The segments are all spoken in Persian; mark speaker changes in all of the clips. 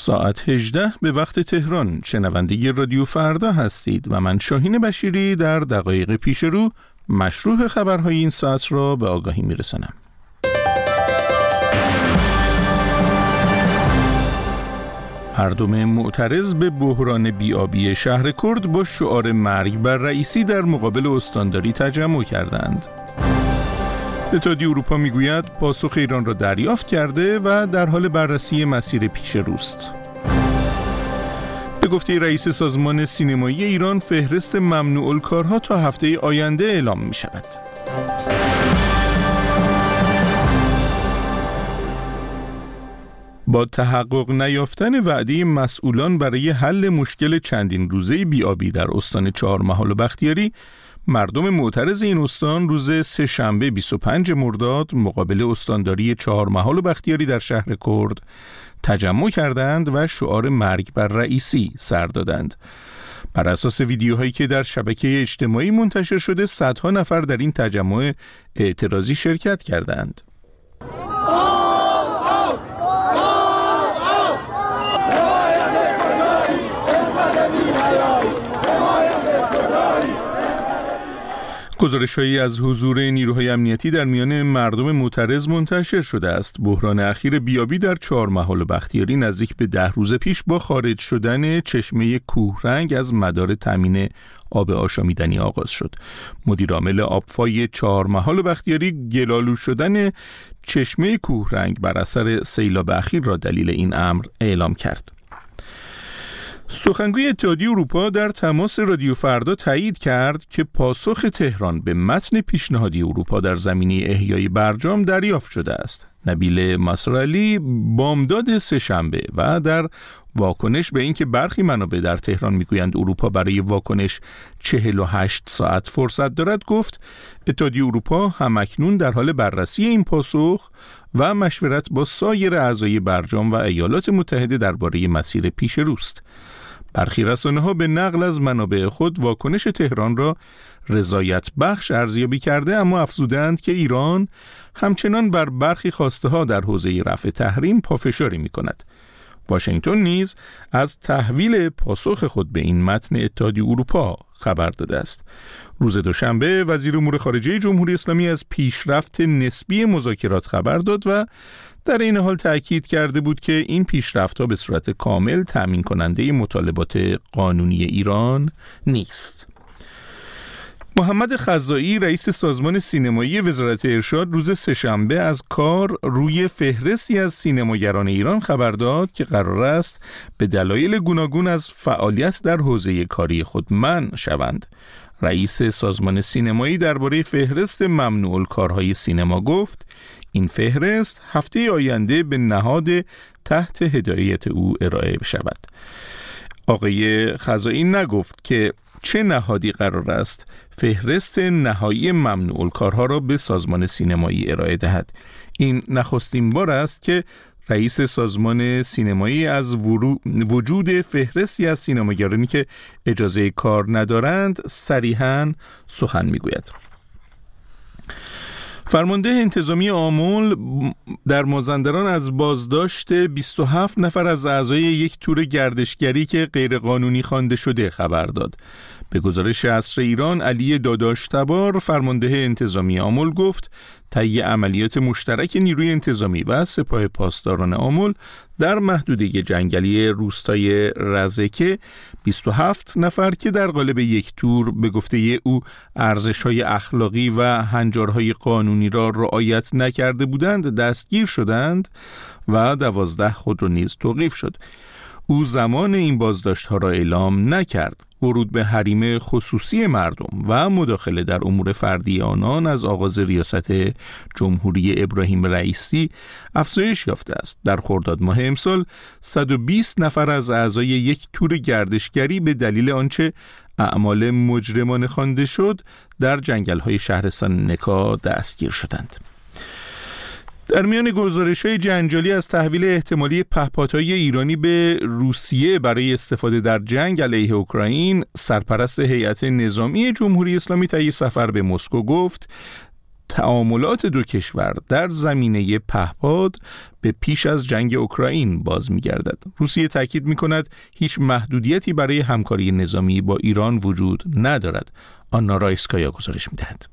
Speaker 1: ساعت 18 به وقت تهران شنونده رادیو فردا هستید و من شاهین بشیری در دقایق پیش رو مشروح خبرهای این ساعت را به آگاهی میرسانم. مردم معترض به بحران بی‌آبی شهر کرد با شعار مرگ بر رئیسی در مقابل استانداری تجمع کردند. اتحادیه اروپا میگوید پاسخ ایران را دریافت کرده و در حال بررسی مسیر پیش روست. به گفته رئیس سازمان سینمایی ایران فهرست ممنوع الکارها تا هفته آینده اعلام می شود. با تحقق نیافتن وعده مسئولان برای حل مشکل چندین روزه بی‌آبی در استان چهارمحال و بختیاری، مردم معترض این استان روز سه‌شنبه 25 مرداد مقابل استانداری چهارمحال و بختیاری در شهر کرد تجمع کردند و شعار مرگ بر رئیسی سر دادند. بر اساس ویدیوهایی که در شبکه اجتماعی منتشر شده، صدها نفر در این تجمع اعتراضی شرکت کردند. گزارش‌هایی از حضور نیروهای امنیتی در میان مردم معترض منتشر شده است. بحران اخیر بی‌آبی در چهارمحال و بختیاری نزدیک به 10 روز پیش با خارج شدن چشمه کوهرنگ از مدار تامین آب آشامیدنی آغاز شد. مدیر عامل آبفای چهارمحال و بختیاری گل‌آلود شدن چشمه کوهرنگ بر اثر سیلاب اخیر را دلیل این امر اعلام کرد. سخنگوی اتحادیه اروپا در تماس رادیو فردا تایید کرد که پاسخ تهران به متن پیشنهادی اروپا در زمینه احیای برجام دریافت شده است. نبیل مسرعلی بامداد سه‌شنبه و در واکنش به اینکه برخی منابع در تهران میگویند اروپا برای واکنش 48 ساعت فرصت دارد گفت اتحادیه اروپا همکنون در حال بررسی این پاسخ و مشورت با سایر اعضای برجام و ایالات متحده درباره مسیر پیش روست. برخی رسانه‌ها به نقل از منابع خود واکنش تهران را رضایت بخش ارزیابی کرده، اما افزودند که ایران همچنان بر برخی خواسته‌ها در حوزه رفع تحریم پافشاری می‌کند. واشنگتن نیز از تحویل پاسخ خود به این متن اتحادیه اروپا خبر داده است. روز دوشنبه وزیر امور خارجه جمهوری اسلامی از پیشرفت نسبی مذاکرات خبر داد و در این حال تأکید کرده بود که این پیشرفت‌ها به صورت کامل تأمین کننده مطالبات قانونی ایران نیست. محمد خزائی رئیس سازمان سینمایی وزارت ارشاد روز سه‌شنبه از کار روی فهرستی از سینماگران ایران خبر داد که قرار است به دلایل گوناگون از فعالیت در حوزه کاری خود منع شوند. رئیس سازمان سینمایی درباره فهرست ممنوع الکارهای سینما گفت این فهرست هفته آینده به نهاد تحت هدایت او ارائه بشود. آقای خزائی نگفت که چه نهادی قرار است فهرست نهایی ممنوع الکارها را به سازمان سینمایی ارائه دهد. این نخستین بار است که رئیس سازمان سینمایی از وجود فهرستی از سینماگرانی که اجازه کار ندارند صریحاً سخن میگوید. فرمانده انتظامی آمل در مازندران از بازداشت 27 نفر از اعضای یک تور گردشگری که غیرقانونی خوانده شده خبر داد. به گزارش عصر ایران، علی داداشتبار فرمانده انتظامی آمل گفت طی عملیات مشترک نیروی انتظامی و سپاه پاسداران آمل در محدوده جنگلی روستای رزکه 27 نفر که در قالب یک تور به گفته او ارزش‌های اخلاقی و هنجارهای قانونی را رعایت نکرده بودند دستگیر شدند و 12 خود را نیز توقیف شد. او زمان این بازداشت‌ها را اعلام نکرد. ورود به حریم خصوصی مردم و مداخله در امور فردی آنان از آغاز ریاست جمهوری ابراهیم رئیسی افزایش یافته است. در خرداد ماه امسال 120 نفر از اعضای یک تور گردشگری به دلیل آنچه اعمال مجرمانه خوانده شد در جنگل‌های شهرستان نکا دستگیر شدند. در میان گزارش‌های جنجالی از تحویل احتمالی پهپادهای ایرانی به روسیه برای استفاده در جنگ علیه اوکراین، سرپرست هیئت نظامی جمهوری اسلامی طی سفر به مسکو گفت تعاملات دو کشور در زمینه پهپاد به پیش از جنگ اوکراین باز می‌گردد. روسیه تاکید می‌کند هیچ محدودیتی برای همکاری نظامی با ایران وجود ندارد. آنا رایسکایا گزارش می‌دهد.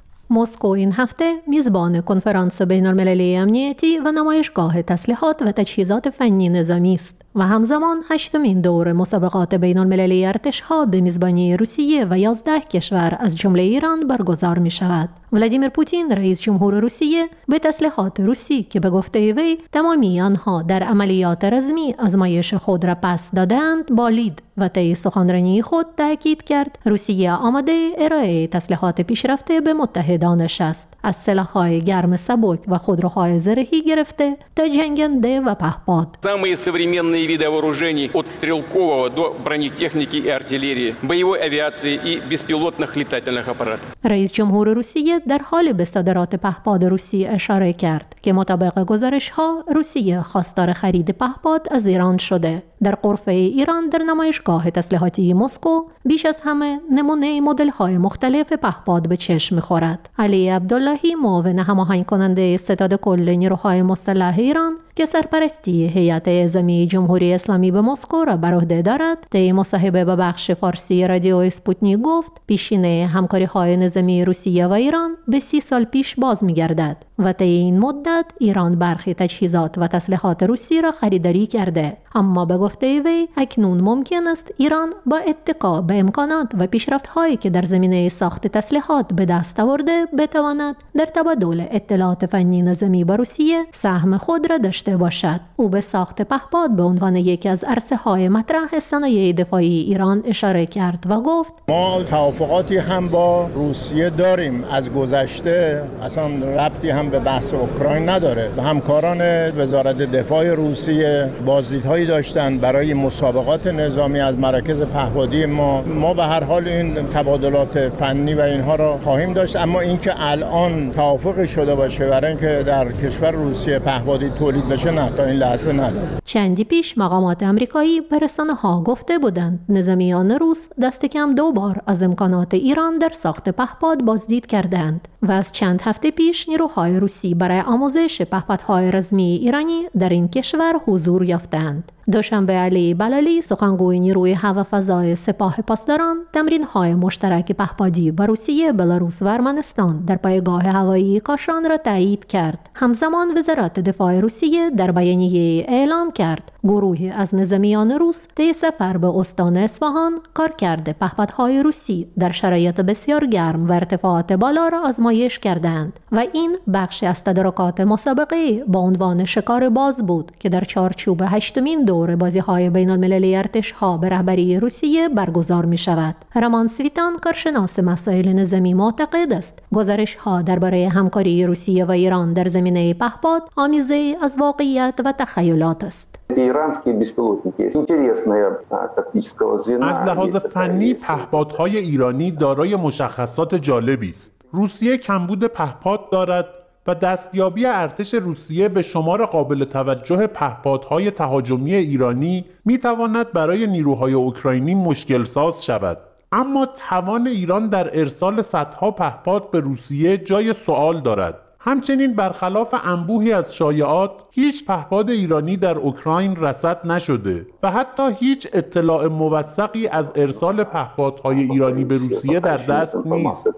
Speaker 2: مسکو این هفته میزبان کنفرانس بین‌المللی امنیتی و نمایشگاه تسلیحات و تجهیزات فنی نظامی است و همزمان 8مین دور مسابقات بین‌المللی ارتش‌ها به میزبانی روسیه و 11 کشور از جمله ایران برگزار می شود. ولادیمیر پوتین رئیس جمهور روسیه به تسلیحات روسی که به گفته وی تمامی آنها در عملیات رزمی آزمایش خود را پس دادند بالید و طی سخنرانی خود تاکید کرد روسیه آماده ارائه تسلیحات پیشرفته به متحدانش است، از سلاح‌های گرم سبک و خودروهای زرهی گرفته تا جنگنده و پهپاد.
Speaker 3: Самые современные виды вооружений от стрелкового до бронетехники и артиллерии, боевой авиации и беспилотных летательных аппаратов.
Speaker 2: رئیس جمهور روسیه در حال به صادرات پهپاد روسی اشاره کرد که مطابق گزارش‌ها روسیه خواستار خرید پهپاد از ایران شده. در غرفه ایران در نمایشگاه تسلیحاتی مسکو بیش از همه نمونه مدل‌های مختلف پهپاد به چشم می‌خورد. علی عبداللهی معاون هماهنگ کننده ستاد کل نیروهای مسلح ایران که سرپرستی هیئت اعزامی جمهوری اسلامی به مسکو را بر عهده دارد، طی مصاحبه با بخش فارسی رادیو اسپوتنیک گفت پیشینه همکاری‌های نظامی روسیه و ایران به 30 سال پیش باز می‌گردد و طی این مدت ایران برخی تجهیزات و تسلیحات روسی را خریداری کرده، اما به گفته وی اکنون ممکن است ایران با اتکا به امکانات و پیشرفت‌هایی که در زمینه ساخت تسلیحات به دست آورده بتواند در تبادل اطلاعات فنی نظامی با روسیه سهم خود را داشته باشد. او به ساخت پهپاد به عنوان یکی از عرصه‌های مطرح صنایع دفاعی ایران اشاره کرد و گفت
Speaker 4: ما توافقاتی هم با روسیه داریم از گذشته، اصلا ربطی هم به بحث اوکراین نداره. همکاران وزارت دفاع روسیه بازدیدهایی داشتن برای مسابقات نظامی از مراکز پهپادی ما به هر حال این تبادلات فنی و اینها را خواهیم داشت، اما اینکه الان توافق شده باشه برای اینکه در کشور روسیه پهپادی تولید بشه نه، تا این لحظه نداره.
Speaker 2: چندی پیش مقامات آمریکایی به رسانه‌ها گفته بودند نظامیان روس دست کم 2 بار از امکانات ایران در ساخت پهپاد بازدید کردند و از چند هفته پیش نیروهای روسی برای آموزش پهپادهای رزمی ایرانی در این کشور حضور یافتند. دوشنبه علی بلالی سخنگوی نیروی هوافضای سپاه پاسداران تمرین‌های مشترک پهپادی با روسیه، بلاروس و ارمنستان در پایگاه هوایی کاشان را تایید کرد. همزمان وزارت دفاع روسیه در بیانیه اعلام کرد گروهی از نظامیان روس طی سفر به استان اصفهان کارکرد پهپادهای روسی در شرایط بسیار گرم و ارتفاعات بالا را آزمایش کردند و این بخشی از تدارکات مسابقه با عنوان شکار باز بود که در چارچوب 8مین دور بازی‌های بین‌المللی ارتش‌ها به رهبری روسیه برگزار می‌شود. رمان سویتان کارشناس مسائل نظامی معتقد است گزارش‌ها درباره همکاری روسیه و ایران در زمینه پهپاد آمیزه از واقعیت و تخیلات است.
Speaker 5: از لحاظ فنی پهپادهای ایرانی دارای مشخصات جالبی است. روسیه کمبود پهپاد دارد و دستیابی ارتش روسیه به شمار قابل توجه پهپادهای تهاجمی ایرانی میتواند برای نیروهای اوکراینی مشکل ساز شود. اما توان ایران در ارسال صدها پهپاد به روسیه جای سوال دارد. همچنین برخلاف انبوهی از شایعات هیچ پهپاد ایرانی در اوکراین رصد نشده و حتی هیچ اطلاع موثقی از ارسال پهپادهای ایرانی به روسیه در دست نیست.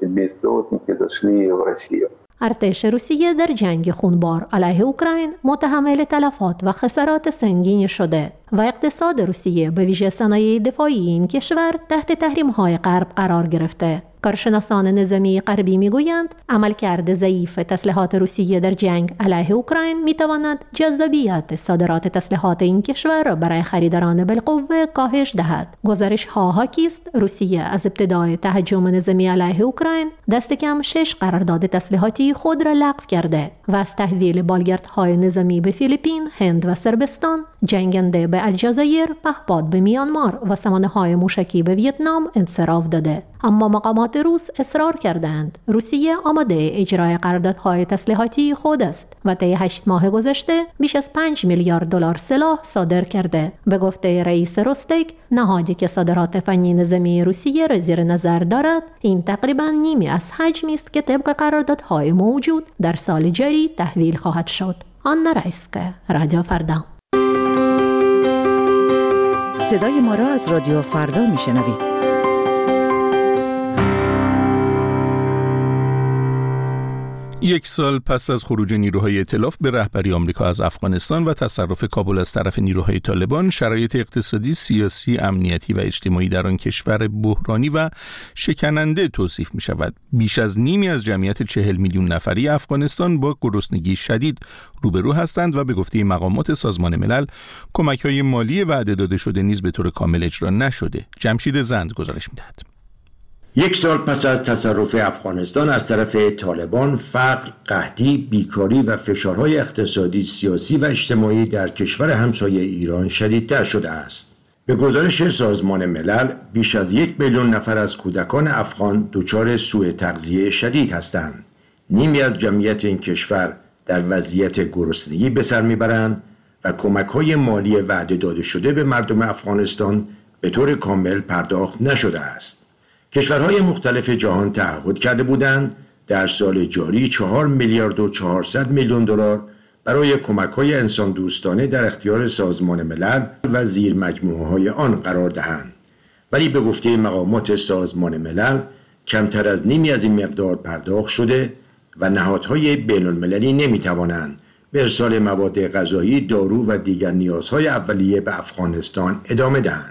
Speaker 2: ارتش روسیه در جنگ خونبار علیه اوکراین متحمل تلفات و خسارات سنگین شده و اقتصاد روسیه به ویژه صنایع دفاعی این کشور تحت تحریم‌های غرب قرار گرفته. کارشناسان نظامی غربی میگویند عملکرد ضعیف تسلیحات روسیه در جنگ علیه اوکراین میتواند جذابیت صادرات تسلیحات این کشور را برای خریداران بالقوه کاهش دهد. گزارش‌ها حاکی است روسیه از ابتدای تهاجم نظامی علیه اوکراین دست کم 6 قرارداد تسلیحاتی خود را لغو کرده و از تحویل بالگردهای نظامی به فیلیپین، هند و صربستان، جنگنده به الجزایر، پهپاد به میانمار و سامانه‌های موشکی به ویتنام انصراف داده. اما مقامات روس اصرار کردند روسیه آماده اجرای قراردادهای تسلیحاتی خود است و طی 8 ماه گذشته بیش از 5 میلیارد دلار سلاح صادر کرده. به گفته رئیس روستک، نهادی که صادرات فنی نظامی روسیه را زیر نظر دارد، این تقریباً نیمی از حجمی است که طبق قراردادهای موجود در سال جاری تحویل خواهد شد. آنا رایسکه، رادیو فردا.
Speaker 6: صدای ما را از رادیو فردا میشنوید.
Speaker 1: یک سال پس از خروج نیروهای ائتلاف به رهبری آمریکا از افغانستان و تصرف کابل از طرف نیروهای طالبان، شرایط اقتصادی، سیاسی، امنیتی و اجتماعی در آن کشور بحرانی و شکننده توصیف می شود. بیش از نیمی از جمعیت 40 میلیون نفری افغانستان با گرسنگی شدید روبرو هستند و به گفته مقامات سازمان ملل کمک‌های مالی وعده داده شده نیز به طور کامل اجرا نشده. جمشید زند گزارش می‌دهد.
Speaker 7: یک سال پس از تصرف افغانستان از طرف طالبان، فقر، قحطی، بیکاری و فشارهای اقتصادی، سیاسی و اجتماعی در کشور همسایه ایران شدیدتر شده است. به گزارش سازمان ملل، بیش از 1 میلیون نفر از کودکان افغان دچار سوء تغذیه شدید هستند. نیمی از جمعیت این کشور در وضعیت گرسنگی به سر میبرند و کمک‌های مالی وعده داده شده به مردم افغانستان به طور کامل پرداخت نشده است. کشورهای مختلف جهان تعهد کرده بودند در سال جاری 4 میلیارد و 400 میلیون دلار برای کمک‌های انسان دوستانه در اختیار سازمان ملل و زیر مجموعه‌های آن قرار دهند. ولی به گفته مقامات سازمان ملل کمتر از نیمی از این مقدار پرداخت شده و نهادهای بین‌المللی نمی‌توانند به ارسال مواد غذایی، دارو و دیگر نیازهای اولیه به افغانستان ادامه دهند.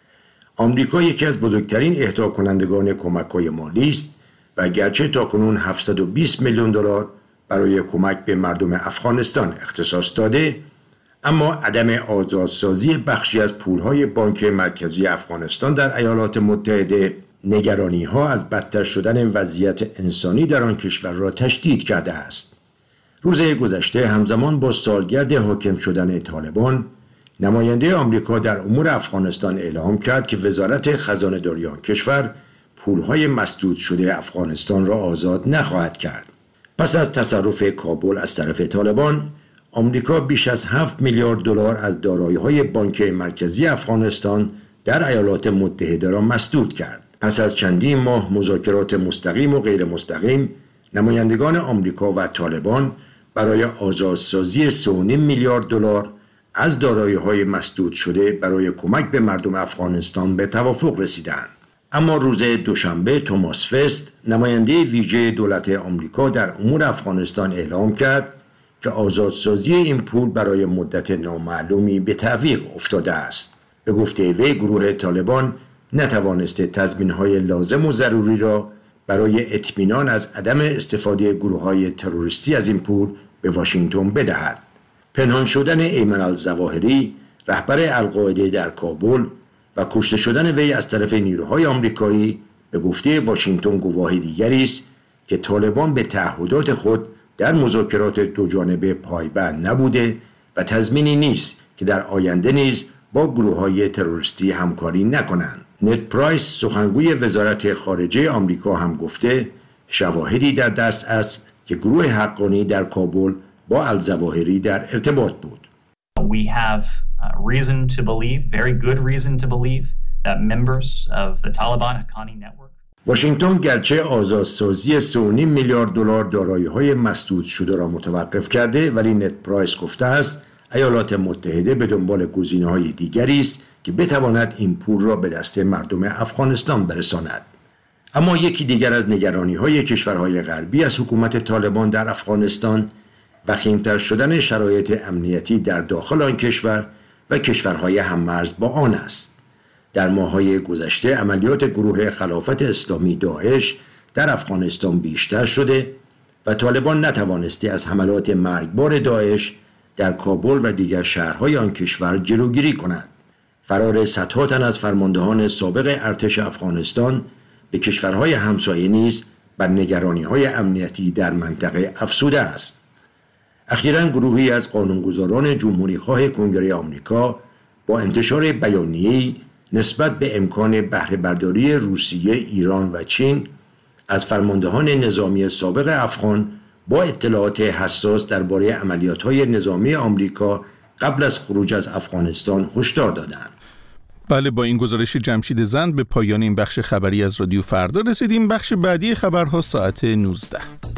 Speaker 7: آمریکا یکی از بزرگترین اهدا کنندگان کمک‌های مالی است و گرچه تاکنون 720 میلیون دلار برای کمک به مردم افغانستان اختصاص داده، اما عدم آزادسازی بخشی از پول‌های بانک مرکزی افغانستان در ایالات متحده نگرانی‌ها از بدتر شدن وضعیت انسانی در آن کشور را تشدید کرده است. روز گذشته همزمان با سالگرد حاکم شدن طالبان، نماینده آمریکا در امور افغانستان اعلام کرد که وزارت خزانه داری آن کشور پولهای مسدود شده افغانستان را آزاد نخواهد کرد. پس از تصرف کابل از طرف طالبان، آمریکا بیش از 7 میلیارد دلار از دارایی‌های بانک مرکزی افغانستان در ایالات متحده را مسدود کرد. پس از چندین ماه مذاکرات مستقیم و غیر مستقیم، نمایندگان آمریکا و طالبان برای آزادسازی 3.5 میلیارد دلار از دارایی‌های مسدود شده برای کمک به مردم افغانستان به توافق رسیدند. اما روز دوشنبه توماس فست، نماینده ویژه دولت آمریکا در امور افغانستان اعلام کرد که آزادسازی این پول برای مدت نامعلومی به تعویق افتاده است. به گفته وی، گروه طالبان نتوانسته تضمین‌های لازم و ضروری را برای اطمینان از عدم استفاده گروه‌های تروریستی از این پول به واشنگتن بدهد. پنهان شدن ایمن الظواهری، رهبر القاعده در کابل و کشته شدن وی از طرف نیروهای آمریکایی به گفته واشنگتن گواه دیگری است که طالبان به تعهدات خود در مذاکرات دوجانبه پایبند نبوده و تضمینی نیست که در آینده نیز با گروه‌های تروریستی همکاری نکنند. نت پرایس، سخنگوی وزارت خارجه آمریکا، هم گفته شواهدی در دست است که گروه حقانی در کابل با الظواهری در ارتباط بود.
Speaker 8: We have reason to believe, very good reason to believe, that members of the Taliban Haqqani network.
Speaker 7: واشنگتن گرچه آزادسازی 3.5 میلیارد دلار دارایی‌های مسدود شده را متوقف کرده، ولی نت پرایس گفته است ایالات متحده به دنبال گزینه‌های دیگری است که بتواند این پول را به دست مردم افغانستان برساند. اما یکی دیگر از نگرانی‌های کشورهای غربی از حکومت طالبان در افغانستان وخیم‌تر شدن شرایط امنیتی در داخل آن کشور و کشورهای هممرز با آن است. در ماه‌های گذشته عملیات گروه خلافت اسلامی داعش در افغانستان بیشتر شده و طالبان نتوانسته از حملات مرگبار داعش در کابل و دیگر شهرهای آن کشور جلوگیری کند. فرار صدها تن از فرماندهان سابق ارتش افغانستان به کشورهای همسایه نیز بر نگرانی‌های امنیتی در منطقه افزوده است. اخیراً گروهی از قانونگذاران جمهوری‌خواه کنگره آمریکا با انتشار بیانیه‌ای نسبت به امکان بهره برداری روسیه، ایران و چین از فرماندهان نظامی سابق افغان با اطلاعات حساس درباره عملیات‌های نظامی آمریکا قبل از خروج از افغانستان هشدار دادند.
Speaker 1: بله، با این گزارش جمشید زند به پایان این بخش خبری از رادیو فردا رسیدیم. بخش بعدی خبرها ساعت 19.